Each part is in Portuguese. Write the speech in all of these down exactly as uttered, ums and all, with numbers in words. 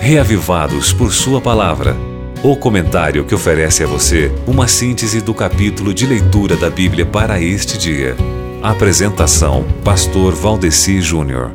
Reavivados por Sua Palavra. O comentário que oferece a você uma síntese do capítulo de leitura da Bíblia para este dia. Apresentação: Pastor Valdeci Júnior.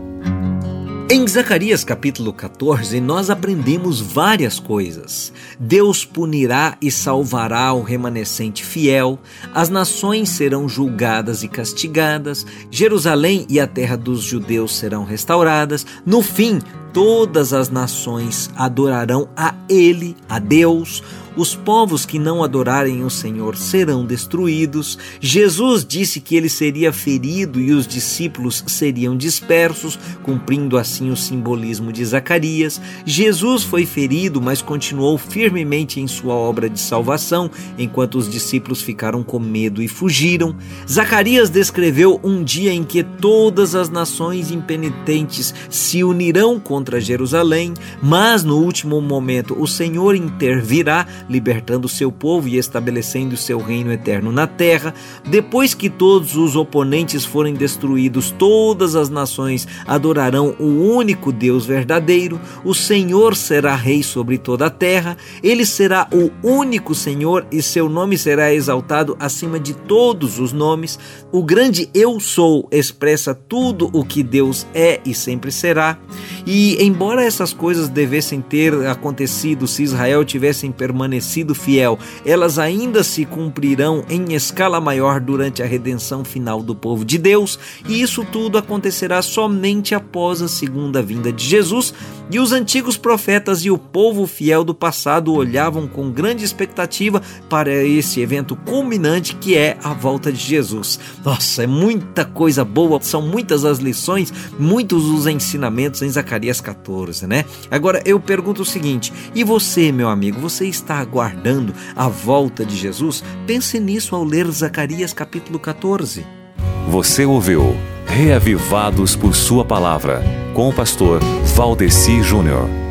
Em Zacarias capítulo quatorze, nós aprendemos várias coisas. Deus punirá e salvará o remanescente fiel, as nações serão julgadas e castigadas, Jerusalém e a terra dos judeus serão restauradas. No fim, todas as nações adorarão a Ele, a Deus. Os povos que não adorarem o Senhor serão destruídos. Jesus disse que ele seria ferido e os discípulos seriam dispersos, cumprindo assim o simbolismo de Zacarias. Jesus foi ferido, mas continuou firmemente em sua obra de salvação, enquanto os discípulos ficaram com medo e fugiram. Zacarias descreveu um dia em que todas as nações impenitentes se unirão contra Jerusalém, mas no último momento o Senhor intervirá, libertando seu povo e estabelecendo seu reino eterno na terra. Depois que todos os oponentes forem destruídos, todas as nações adorarão o único Deus verdadeiro. O Senhor será rei sobre toda a terra. Ele será o único Senhor e seu nome será exaltado acima de todos os nomes. O grande Eu Sou expressa tudo o que Deus é e sempre será. E embora essas coisas devessem ter acontecido se Israel tivessem permanecido fiel, elas ainda se cumprirão em escala maior durante a redenção final do povo de Deus, e isso tudo acontecerá somente após a segunda vinda de Jesus. E os antigos profetas e o povo fiel do passado olhavam com grande expectativa para esse evento culminante que é a volta de Jesus. Nossa, é muita coisa boa, são muitas as lições, muitos os ensinamentos em Zacarias quatorze, né? Agora eu pergunto o seguinte: e você, meu amigo, você está aguardando a volta de Jesus? Pense nisso ao ler Zacarias capítulo quatorze. Você ouviu Reavivados por Sua Palavra, com o pastor Valdeci Júnior.